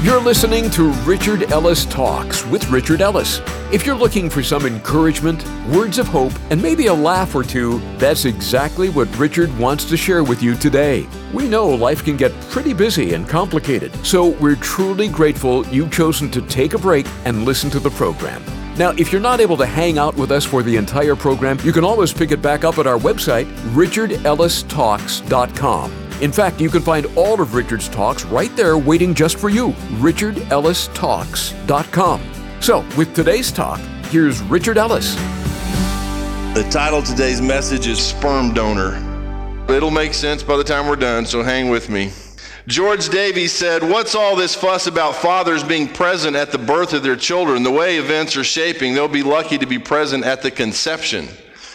You're listening to Richard Ellis Talks with Richard Ellis. If you're looking for some encouragement, words of hope, and maybe a laugh or two, that's exactly what Richard wants to share with you today. We know life can get pretty busy and complicated, so we're truly grateful you've chosen to take a break and listen to the program. Now, if you're not able to hang out with us for the entire program, you can always pick it back up at our website, richardellistalks.com. In fact, you can find all of Richard's talks right there waiting just for you, richardellistalks.com. So, with today's talk, here's Richard Ellis. The title of today's message is Sperm Donor. It'll make sense by the time we're done, so hang with me. George Davies said, "What's all this fuss about fathers being present at the birth of their children? The way events are shaping, they'll be lucky to be present at the conception."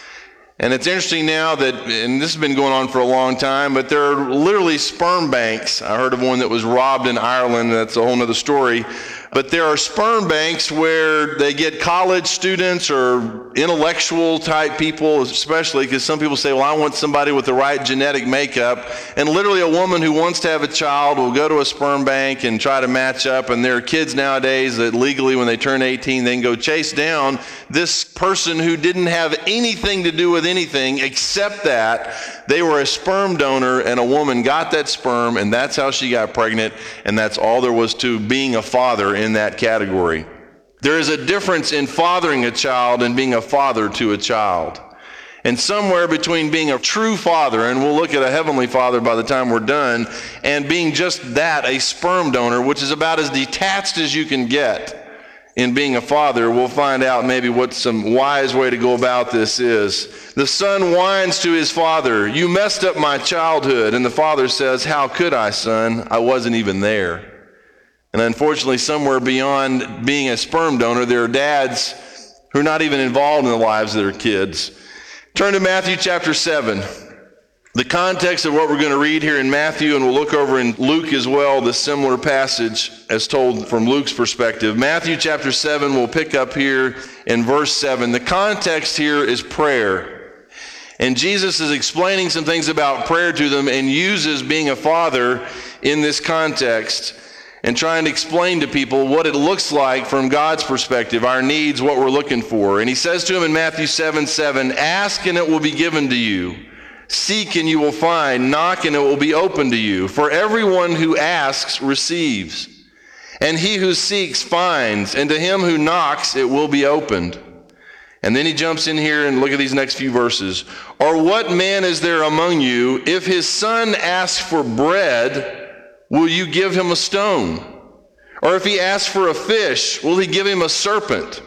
And it's interesting now that, and this has been going on for a long time, but there are literally sperm banks. I heard of one that was robbed in Ireland. That's a whole other story. But there are sperm banks where they get college students or intellectual type people, especially because some people say, well, I want somebody with the right genetic makeup. And literally a woman who wants to have a child will go to a sperm bank and try to match up. And there are kids nowadays that legally when they turn 18, they can go chase down this person who didn't have anything to do with anything except that they were a sperm donor and a woman got that sperm and that's how she got pregnant. And that's all there was to being a father in that category. There is a difference in fathering a child and being a father to a child. And somewhere between being a true father, and we'll look at a heavenly father by the time we're done, and being just that, a sperm donor, which is about as detached as you can get in being a father, we'll find out maybe what some wise way to go about this is. The son whines to his father, "You messed up my childhood." And the father says, "How could I, son? I wasn't even there." And unfortunately, somewhere beyond being a sperm donor, there are dads who are not even involved in the lives of their kids. Turn to Matthew chapter 7. The context of what we're going to read here in Matthew, and we'll look over in Luke as well, the similar passage as told from Luke's perspective. Matthew chapter 7, we'll pick up here in verse 7. The context here is prayer. And Jesus is explaining some things about prayer to them and uses being a father in this context and trying to explain to people what it looks like from God's perspective, our needs, what we're looking for. And he says to him in Matthew 7:7, "Ask and it will be given to you. Seek and you will find. Knock and it will be opened to you. For everyone who asks receives. And he who seeks finds. And to him who knocks it will be opened." And then he jumps in here and look at these next few verses. "Or what man is there among you, if his son asks for bread, will you give him a stone? Or if he asks for a fish, will he give him a serpent?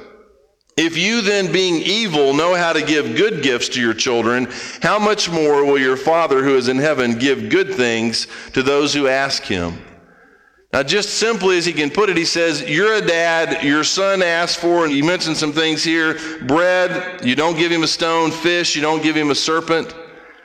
If you then, being evil, know how to give good gifts to your children, how much more will your Father who is in heaven give good things to those who ask him?" Now, just simply as he can put it, he says, you're a dad, your son asks for, and he mentioned some things here, bread, you don't give him a stone, fish, you don't give him a serpent.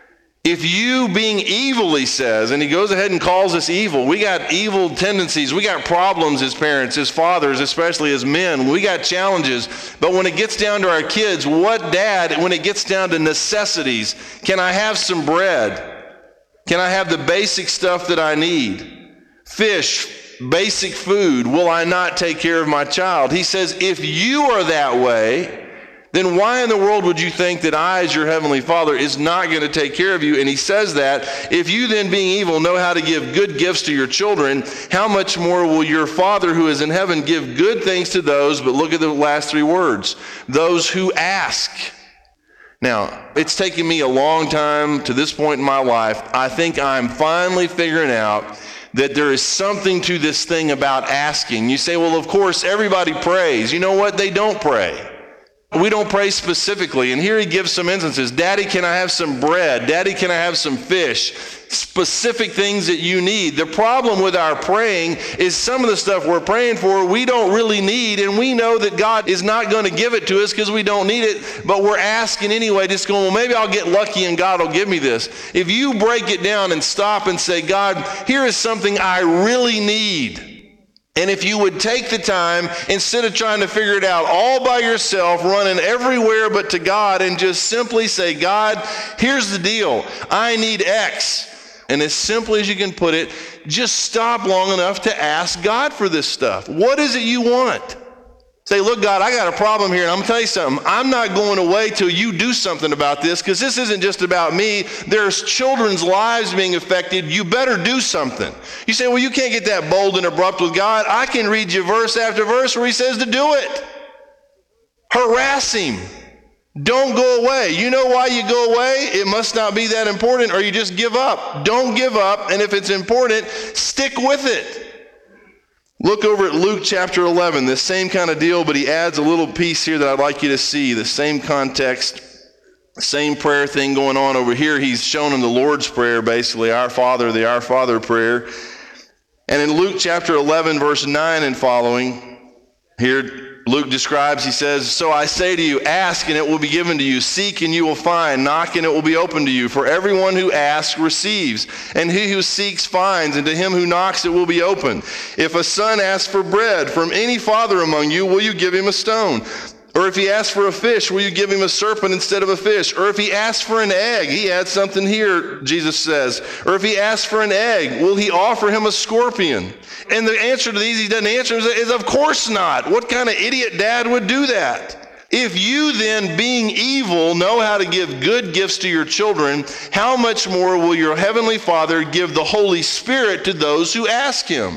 If you, being evil, he says, and he goes ahead and calls us evil. We got evil tendencies. We got problems as parents, as fathers, especially as men. We got challenges. But when it gets down to our kids, what dad, when it gets down to necessities, can I have some bread? Can I have the basic stuff that I need? Fish, basic food. Will I not take care of my child? He says, if you are that way, then why in the world would you think that I, as your heavenly Father, is not going to take care of you? And he says that, if you then, being evil, know how to give good gifts to your children, how much more will your Father who is in heaven give good things to those, but look at the last three words, those who ask. Now, it's taken me a long time to this point in my life. I think I'm finally figuring out that there is something to this thing about asking. You say, well, of course, everybody prays. You know what? They don't pray. We don't pray specifically. And here he gives some instances. Daddy, can I have some bread? Daddy, can I have some fish? Specific things that you need. The problem with our praying is some of the stuff we're praying for we don't really need, and we know that God is not going to give it to us because we don't need it, but we're asking anyway, just going, well, maybe I'll get lucky and God will give me this. If you break it down and stop and say, God, here is something I really need. And if you would take the time, instead of trying to figure it out all by yourself, running everywhere but to God, and just simply say, God, here's the deal. I need X. And as simply as you can put it, just stop long enough to ask God for this stuff. What is it you want? Say, look, God, I got a problem here, and I'm going to tell you something. I'm not going away till you do something about this, because this isn't just about me. There's children's lives being affected. You better do something. You say, well, you can't get that bold and abrupt with God. I can read you verse after verse where he says to do it. Harass him. Don't go away. You know why you go away? It must not be that important, or you just give up. Don't give up, and if it's important, stick with it. Look over at Luke chapter 11, this same kind of deal, but he adds a little piece here that I'd like you to see, the same context, same prayer thing going on over here. He's shown him the Lord's Prayer, basically, Our Father, the Our Father prayer. And in Luke chapter 11, verse 9 and following, here Luke describes, he says, so I say to you, ask and it will be given to you. Seek and you will find. Knock and it will be opened to you. For everyone who asks receives, and he who seeks finds, and to him who knocks it will be opened. If a son asks for bread from any father among you, will you give him a stone? Or if he asks for a fish, will you give him a serpent instead of a fish? Or if he asks for an egg, he adds something here, Jesus says. Or if he asks for an egg, will he offer him a scorpion? And the answer to these he doesn't answer is of course not. What kind of idiot dad would do that? If you then, being evil, know how to give good gifts to your children, how much more will your heavenly Father give the Holy Spirit to those who ask him?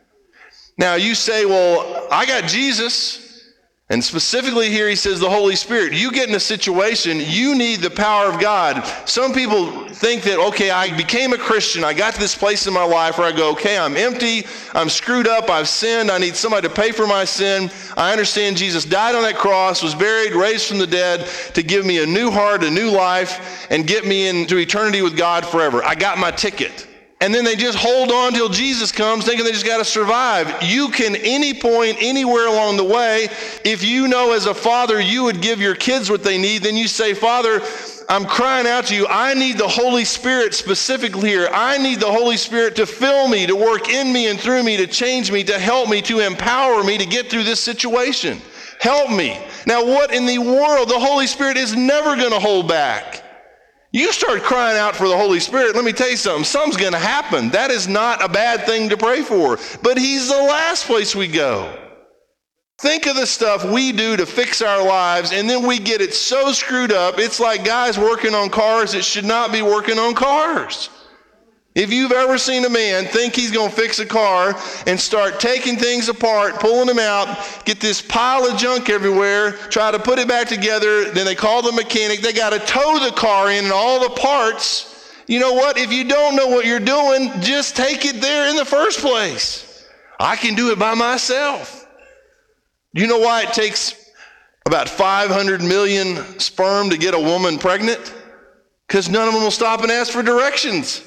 Now you say, well, I got Jesus. And specifically here he says the Holy Spirit. You get in a situation, you need the power of God. Some people think that, okay, I became a Christian. I got to this place in my life where I go, okay, I'm empty. I'm screwed up. I've sinned. I need somebody to pay for my sin. I understand Jesus died on that cross, was buried, raised from the dead to give me a new heart, a new life, and get me into eternity with God forever. I got my ticket. And then they just hold on till Jesus comes, thinking they just got to survive. You can, any point, anywhere along the way, if you know as a father you would give your kids what they need, then you say, Father, I'm crying out to you. I need the Holy Spirit specifically here. I need the Holy Spirit to fill me, to work in me and through me, to change me, to help me, to empower me to get through this situation. Help me. Now, what in the world? The Holy Spirit is never going to hold back. You start crying out for the Holy Spirit, let me tell you something. Something's going to happen. That is not a bad thing to pray for. But he's the last place we go. Think of the stuff we do to fix our lives, and then we get it so screwed up. It's like guys working on cars that should not be working on cars. If you've ever seen a man think he's going to fix a car and start taking things apart, pulling them out, get this pile of junk everywhere, try to put it back together, then they call the mechanic, they got to tow the car in and all the parts. You know what? If you don't know what you're doing, just take it there in the first place. I can do it by myself. Do you know why it takes about 500 million sperm to get a woman pregnant? Because none of them will stop and ask for directions.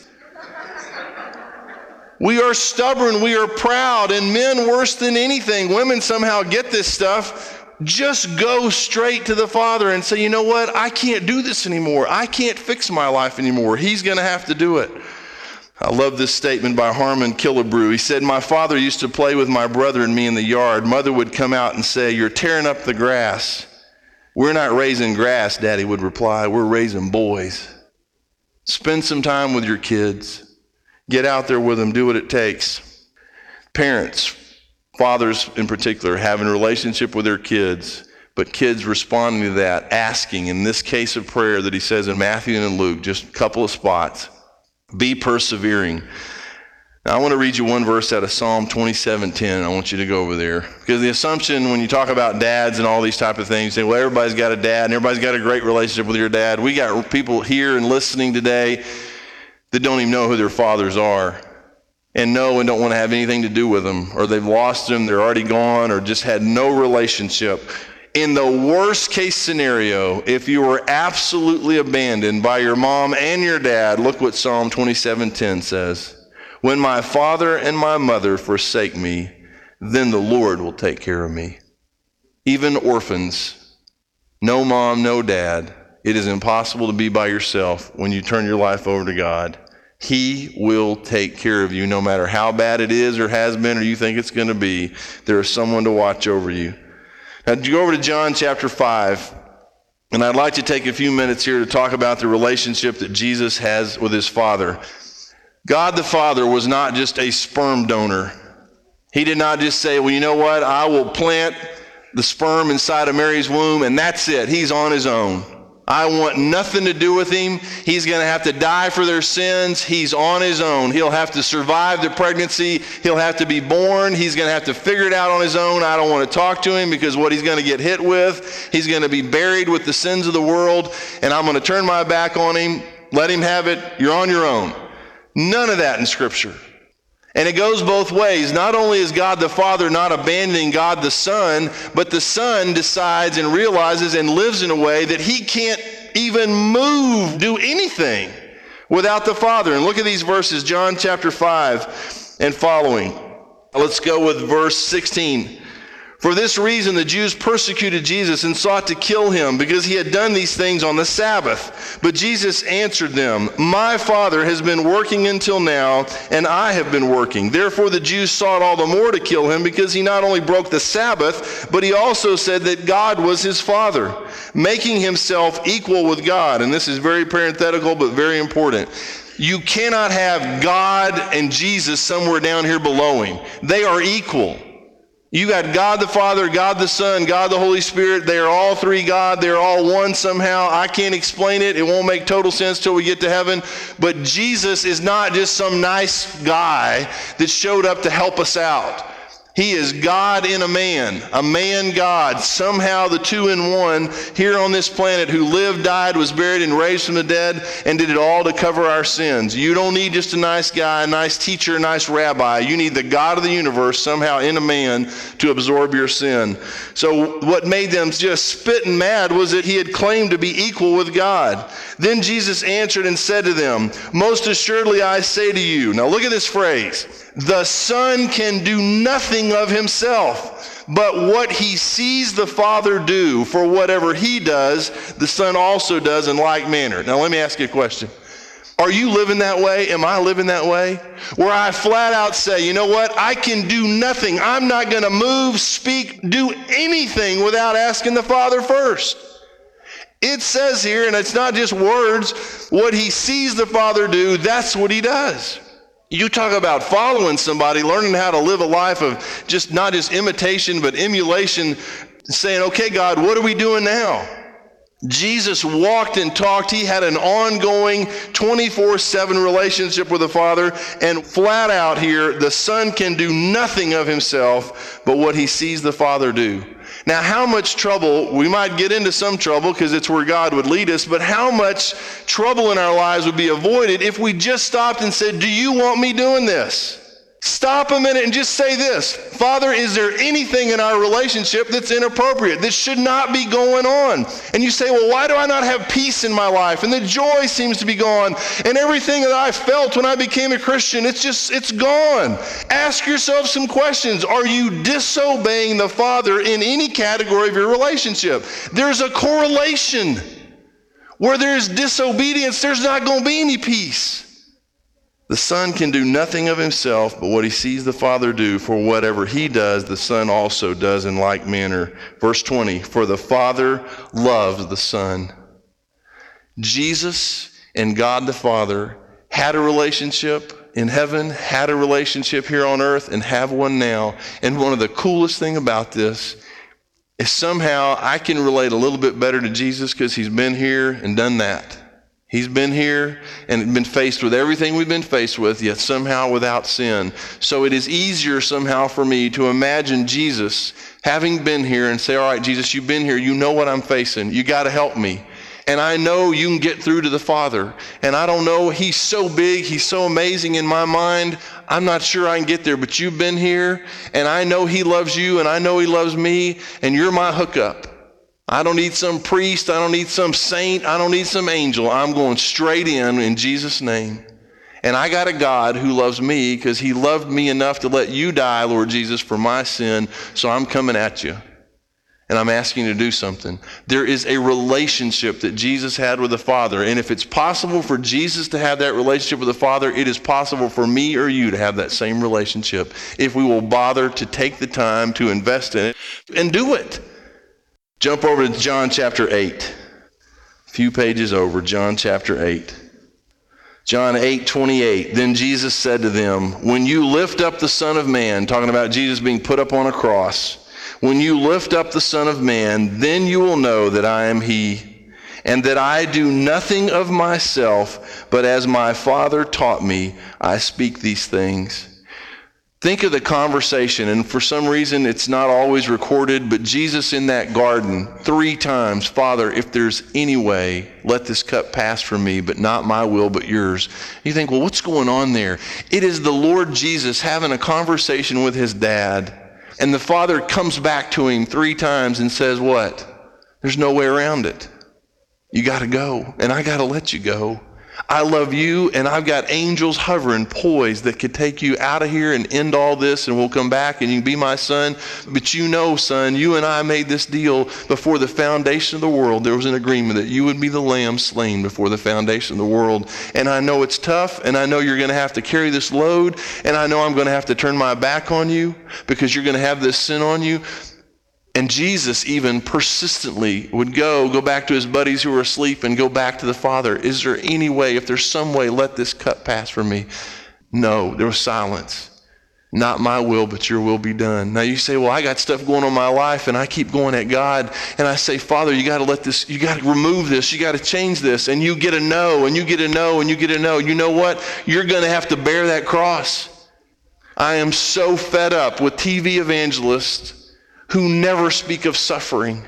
We are stubborn, we are proud, and men worse than anything. Women somehow get this stuff. Just go straight to the Father and say, you know what? I can't do this anymore. I can't fix my life anymore. He's going to have to do it. I love this statement by Harmon Killebrew. He said, my father used to play with my brother and me in the yard. Mother would come out and say, you're tearing up the grass. We're not raising grass, Daddy would reply. We're raising boys. Spend some time with your kids. Get out there with them, do what it takes. Parents, fathers in particular, having a relationship with their kids, but kids responding to that, asking, in this case of prayer that he says in Matthew and in Luke, just a couple of spots, be persevering. Now I want to read you one verse out of Psalm 27:10. I want you to go over there. Because the assumption when you talk about dads and all these type of things, you say, well, everybody's got a dad and everybody's got a great relationship with your dad. We got people here and listening today that don't even know who their fathers are and know and don't want to have anything to do with them, or they've lost them, they're already gone, or just had no relationship. In the worst case scenario, if you were absolutely abandoned by your mom and your dad, look what Psalm 27:10 says. When my father and my mother forsake me, then the Lord will take care of me. Even orphans, no mom, no dad, it is impossible to be by yourself when you turn your life over to God. He will take care of you no matter how bad it is or has been or you think it's going to be. There is someone to watch over you. Now, you go over to John chapter 5, and I'd like to take a few minutes here to talk about the relationship that Jesus has with his Father. God the Father was not just a sperm donor. He did not just say, well, you know what? I will plant the sperm inside of Mary's womb, and that's it. He's on his own. I want nothing to do with him. He's going to have to die for their sins. He's on his own. He'll have to survive the pregnancy. He'll have to be born. He's going to have to figure it out on his own. I don't want to talk to him because what he's going to get hit with, he's going to be buried with the sins of the world, and I'm going to turn my back on him. Let him have it. You're on your own. None of that in Scripture. And it goes both ways. Not only is God the Father not abandoning God the Son, but the Son decides and realizes and lives in a way that he can't even move, do anything without the Father. And look at these verses, John chapter 5 and following. Let's go with verse 16. For this reason, the Jews persecuted Jesus and sought to kill him because he had done these things on the Sabbath. But Jesus answered them, my Father has been working until now, and I have been working. Therefore, the Jews sought all the more to kill him because he not only broke the Sabbath, but he also said that God was his Father, making himself equal with God. And this is very parenthetical, but very important. You cannot have God and Jesus somewhere down here below him. They are equal. You got God the Father, God the Son, God the Holy Spirit. They are all three God. They're all one somehow. I can't explain it. It won't make total sense till we get to heaven. But Jesus is not just some nice guy that showed up to help us out. He is God in a man God, somehow the two in one here on this planet who lived, died, was buried, and raised from the dead, and did it all to cover our sins. You don't need just a nice guy, a nice teacher, a nice rabbi. You need the God of the universe somehow in a man to absorb your sin. So what made them just spitting mad was that he had claimed to be equal with God. Then Jesus answered and said to them, most assuredly I say to you, now look at this phrase, the Son can do nothing of himself, but what he sees the Father do, for whatever he does, the Son also does in like manner. Now let me ask you a question. Are you living that way? Am I living that way? Where I flat out say, you know what? I can do nothing. I'm not going to move, speak, do anything without asking the Father first. It says here, and it's not just words, what he sees the Father do, that's what he does. You talk about following somebody, learning how to live a life of just not just imitation, but emulation, saying, okay, God, what are we doing now? Jesus walked and talked. He had an ongoing 24/7 relationship with the Father, and flat out here, the Son can do nothing of himself but what he sees the Father do. Now, how much trouble, we might get into some trouble because it's where God would lead us, but how much trouble in our lives would be avoided if we just stopped and said, do you want me doing this? Stop a minute and just say this, Father, is there anything in our relationship that's inappropriate, that should not be going on? And you say, well, why do I not have peace in my life? And the joy seems to be gone. And everything that I felt when I became a Christian, it's gone. Ask yourself some questions. Are you disobeying the Father in any category of your relationship? There's a correlation. Where there's disobedience, there's not going to be any peace. The Son can do nothing of himself but what he sees the Father do, for whatever he does, the Son also does in like manner. Verse 20, for the Father loves the Son. Jesus and God the Father had a relationship in heaven, had a relationship here on earth, and have one now. And one of the coolest things about this is somehow I can relate a little bit better to Jesus because he's been here and done that. He's been here and been faced with everything we've been faced with, yet somehow without sin. So it is easier somehow for me to imagine Jesus having been here and say, all right, Jesus, you've been here. You know what I'm facing. You got to help me. And I know you can get through to the Father. And I don't know, he's so big, he's so amazing in my mind. I'm not sure I can get there, but you've been here. And I know he loves you, and I know he loves me, and you're my hookup. I don't need some priest. I don't need some saint. I don't need some angel. I'm going straight in Jesus' name. And I got a God who loves me because he loved me enough to let you die, Lord Jesus, for my sin. So I'm coming at you. And I'm asking you to do something. There is a relationship that Jesus had with the Father. And if it's possible for Jesus to have that relationship with the Father, it is possible for me or you to have that same relationship if we will bother to take the time to invest in it and do it. Jump over to John chapter 8. A few pages over, John chapter 8. John 8:28, then Jesus said to them, when you lift up the Son of Man, talking about Jesus being put up on a cross, when you lift up the Son of Man, then you will know that I am he, and that I do nothing of myself, but as my Father taught me, I speak these things. Think of the conversation, and for some reason it's not always recorded, but Jesus in that garden 3 times, Father, if there's any way, let this cup pass from me, but not my will, but yours. You think, well, what's going on there? It is the Lord Jesus having a conversation with his dad, and the Father comes back to him 3 times and says what? There's no way around it. You got to go, and I got to let you go. I love you, and I've got angels hovering, poised, that could take you out of here and end all this, and we'll come back, and you can be my son. But you know, son, you and I made this deal before the foundation of the world. There was an agreement that you would be the lamb slain before the foundation of the world. And I know it's tough, and I know you're going to have to carry this load, and I know I'm going to have to turn my back on you because you're going to have this sin on you. And Jesus even persistently would go back to his buddies who were asleep and go back to the Father. Is there any way, if there's some way, let this cup pass from me? No, there was silence. Not my will, but your will be done. Now you say, well, I got stuff going on in my life and I keep going at God. And I say, Father, you got to let this, you got to remove this, you got to change this. And you get a no, and you get a no, and you get a no. You know what? You're going to have to bear that cross. I am so fed up with TV evangelists who never speak of suffering.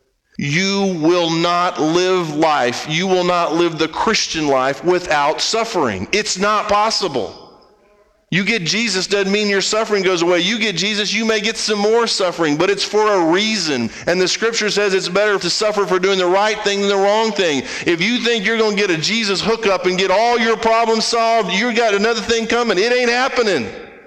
You will not live life, you will not live the Christian life without suffering. It's not possible. You get Jesus doesn't mean your suffering goes away. You get Jesus, you may get some more suffering, but it's for a reason. And the scripture says it's better to suffer for doing the right thing than the wrong thing. If you think you're going to get a Jesus hookup and get all your problems solved, you got another thing coming. It ain't happening.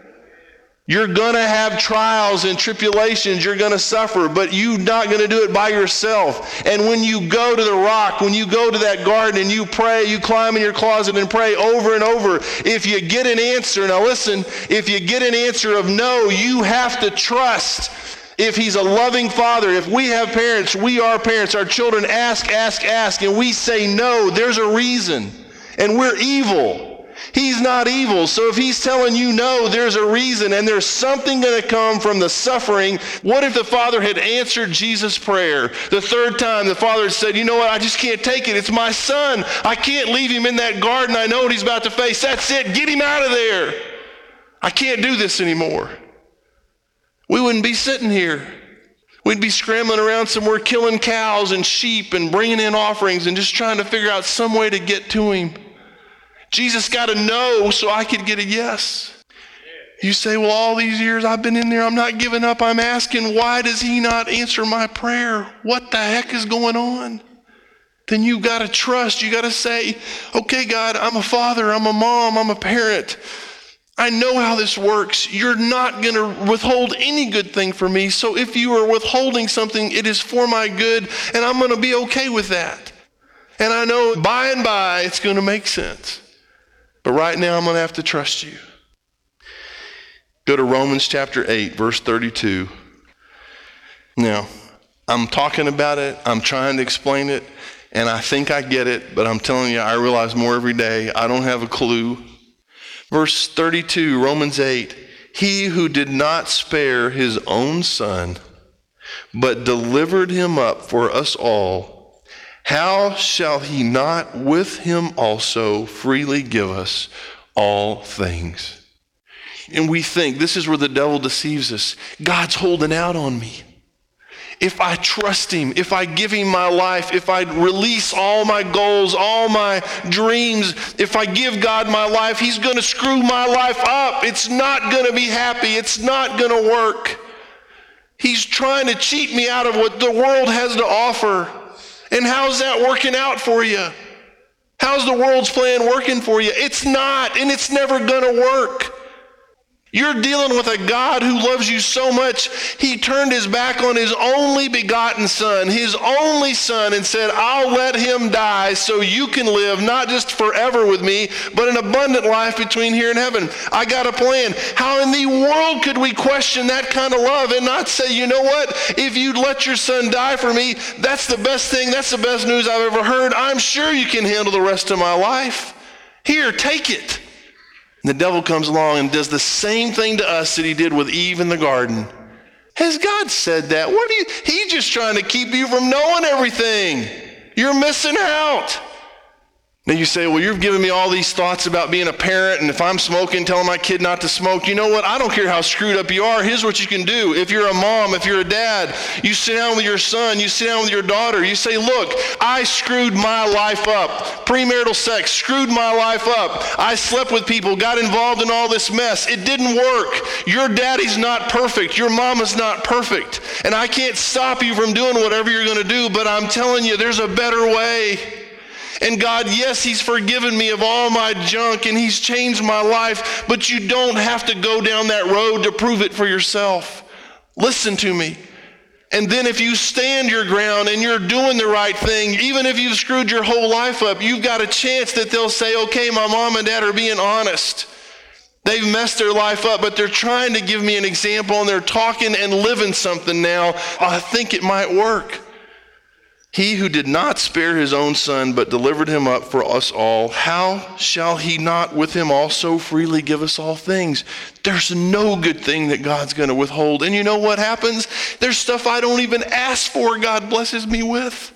You're going to have trials and tribulations. You're going to suffer, but you're not going to do it by yourself. And when you go to the rock, when you go to that garden and you pray, you climb in your closet and pray over and over, if you get an answer, now listen, if you get an answer of no, you have to trust. If he's a loving father, if we have parents, we are parents, our children ask, and we say no, there's a reason. And we're evil. He's not evil. So if he's telling you no, there's a reason, and there's something going to come from the suffering. What if the Father had answered Jesus' prayer? The 3rd time, the Father had said, you know what, I just can't take it. It's my son. I can't leave him in that garden. I know what he's about to face. That's it. Get him out of there. I can't do this anymore. We wouldn't be sitting here. We'd be scrambling around somewhere, killing cows and sheep and bringing in offerings and just trying to figure out some way to get to him. Jesus got a no so I could get a yes. You say, well, all these years I've been in there, I'm not giving up. I'm asking, why does he not answer my prayer? What the heck is going on? Then you got to trust. You got to say, okay, God, I'm a father, I'm a mom, I'm a parent. I know how this works. You're not going to withhold any good thing from me. So if you are withholding something, it is for my good, and I'm going to be okay with that. And I know by and by it's going to make sense. But right now, I'm going to have to trust you. Go to Romans chapter 8, verse 32. Now, I'm talking about it. I'm trying to explain it. And I think I get it. But I'm telling you, I realize more every day. I don't have a clue. Verse 32, Romans 8. He who did not spare his own son, but delivered him up for us all, how shall he not with him also freely give us all things? And we think, this is where the devil deceives us. God's holding out on me. If I trust him, if I give him my life, if I release all my goals, all my dreams, if I give God my life, he's going to screw my life up. It's not going to be happy. It's not going to work. He's trying to cheat me out of what the world has to offer. And how's that working out for you? How's the world's plan working for you? It's not, and it's never going to work. You're dealing with a God who loves you so much, he turned his back on his only begotten son, his only son, and said, I'll let him die so you can live not just forever with me, but an abundant life between here and heaven. I got a plan. How in the world could we question that kind of love and not say, you know what, if you'd let your son die for me, that's the best thing, that's the best news I've ever heard. I'm sure you can handle the rest of my life. Here, take it. And the devil comes along and does the same thing to us that he did with Eve in the garden. Has God said that? He's just trying to keep you from knowing everything. You're missing out. Now you say, well, you've given me all these thoughts about being a parent, and if I'm smoking, telling my kid not to smoke. You know what? I don't care how screwed up you are. Here's what you can do. If you're a mom, if you're a dad, you sit down with your son, you sit down with your daughter, you say, look, I screwed my life up. Premarital sex screwed my life up. I slept with people, got involved in all this mess. It didn't work. Your daddy's not perfect. Your mama's not perfect. And I can't stop you from doing whatever you're going to do, but I'm telling you, there's a better way. And God, yes, he's forgiven me of all my junk and he's changed my life, but you don't have to go down that road to prove it for yourself. Listen to me. And then if you stand your ground and you're doing the right thing, even if you've screwed your whole life up, you've got a chance that they'll say, okay, my mom and dad are being honest. They've messed their life up, but they're trying to give me an example and they're talking and living something now. I think it might work. He who did not spare his own son, but delivered him up for us all, how shall he not with him also freely give us all things? There's no good thing that God's going to withhold. And you know what happens? There's stuff I don't even ask for, God blesses me with.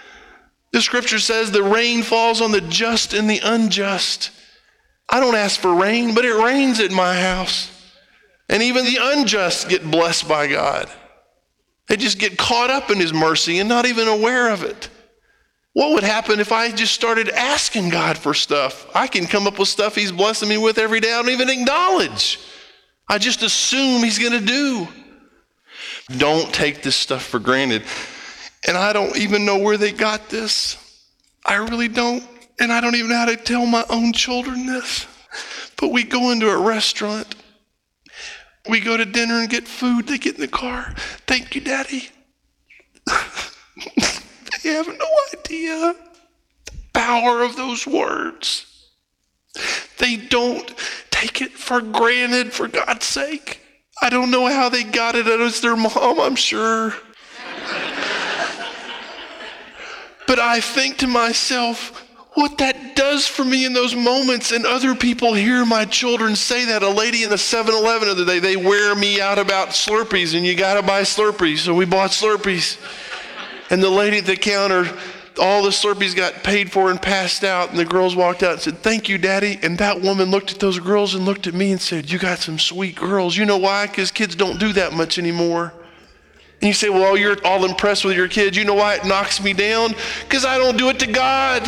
The scripture says the rain falls on the just and the unjust. I don't ask for rain, but it rains at my house. And even the unjust get blessed by God. They just get caught up in his mercy and not even aware of it. What would happen if I just started asking God for stuff? I can come up with stuff he's blessing me with every day I don't even acknowledge. I just assume he's going to do. Don't take this stuff for granted. And I don't even know where they got this. I really don't. And I don't even know how to tell my own children this. But we go into a restaurant. We go to dinner and get food. They get in the car. Thank you, Daddy. They have no idea the power of those words. They don't take it for granted, for God's sake. I don't know how they got it. It was their mom, I'm sure. But I think to myself, what that does for me in those moments, and other people hear my children say that. A lady in the 7-Eleven the other day, they wear me out about Slurpees, and you got to buy Slurpees. So we bought Slurpees. And the lady at the counter, all the Slurpees got paid for and passed out, and the girls walked out and said, thank you, Daddy. And that woman looked at those girls and looked at me and said, you got some sweet girls. You know why? Because kids don't do that much anymore. And you say, well, you're all impressed with your kids. You know why it knocks me down? Because I don't do it to God.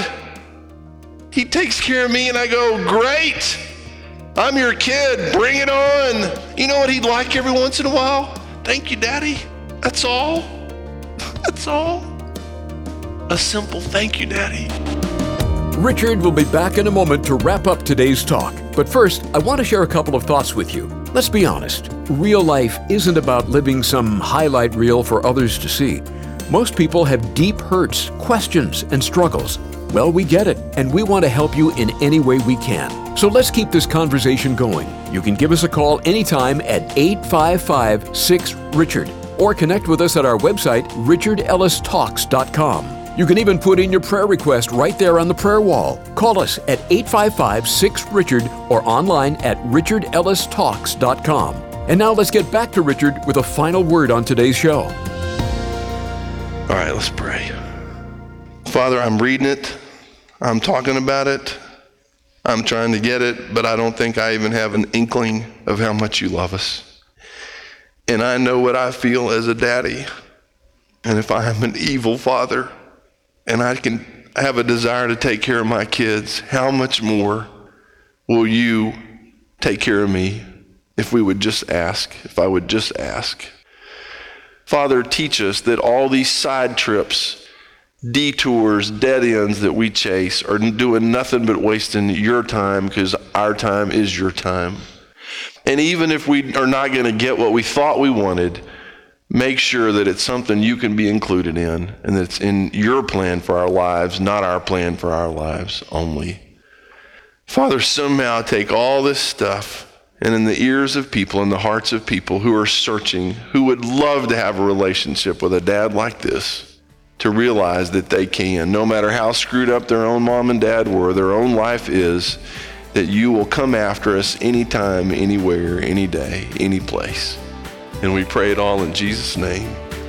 He takes care of me, and I go, great. I'm your kid. Bring it on. You know what he'd like every once in a while? Thank you, Daddy. That's all. That's all. A simple thank you, Daddy. Richard will be back in a moment to wrap up today's talk. But first, I want to share a couple of thoughts with you. Let's be honest. Real life isn't about living some highlight reel for others to see. Most people have deep hurts, questions, and struggles. Well, we get it, and we want to help you in any way we can. So let's keep this conversation going. You can give us a call anytime at 855-6-RICHARD or connect with us at our website, richardellistalks.com. You can even put in your prayer request right there on the prayer wall. Call us at 855-6-RICHARD or online at richardellistalks.com. And now let's get back to Richard with a final word on today's show. All right, let's pray. Father, I'm reading it. I'm talking about it. I'm trying to get it, but I don't think I even have an inkling of how much you love us. And I know what I feel as a daddy. And if I am an evil father and I have a desire to take care of my kids, how much more will you take care of me if we would just ask, if I would just ask? Father, teach us that all these side trips, detours, dead ends that we chase are doing nothing but wasting your time, because our time is your time. And even if we are not going to get what we thought we wanted, make sure that it's something you can be included in, and that it's in your plan for our lives, not our plan for our lives only. Father, somehow take all this stuff, and in the ears of people, in the hearts of people who are searching, who would love to have a relationship with a dad like this, to realize that they can, no matter how screwed up their own mom and dad were, their own life is, that you will come after us anytime, anywhere, any day, any place. And we pray it all in Jesus' name.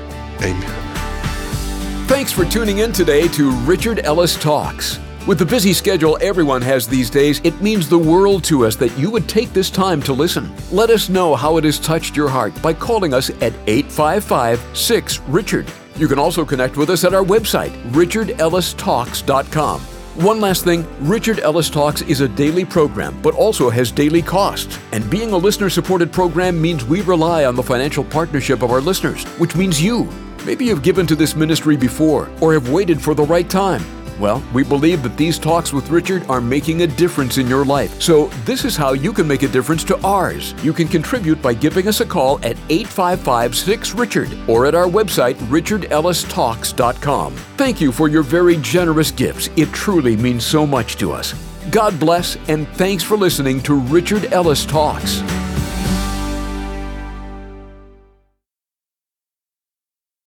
Amen. Thanks for tuning in today to Richard Ellis Talks. With the busy schedule everyone has these days, it means the world to us that you would take this time to listen. Let us know how it has touched your heart by calling us at 855-6-RICHARD. You can also connect with us at our website, richardellistalks.com. One last thing, Richard Ellis Talks is a daily program, but also has daily costs. And being a listener-supported program means we rely on the financial partnership of our listeners, which means you. Maybe you've given to this ministry before, or have waited for the right time. Well, we believe that these talks with Richard are making a difference in your life. So this is how you can make a difference to ours. You can contribute by giving us a call at 855-6-RICHARD or at our website, richardellistalks.com. Thank you for your very generous gifts. It truly means so much to us. God bless, and thanks for listening to Richard Ellis Talks.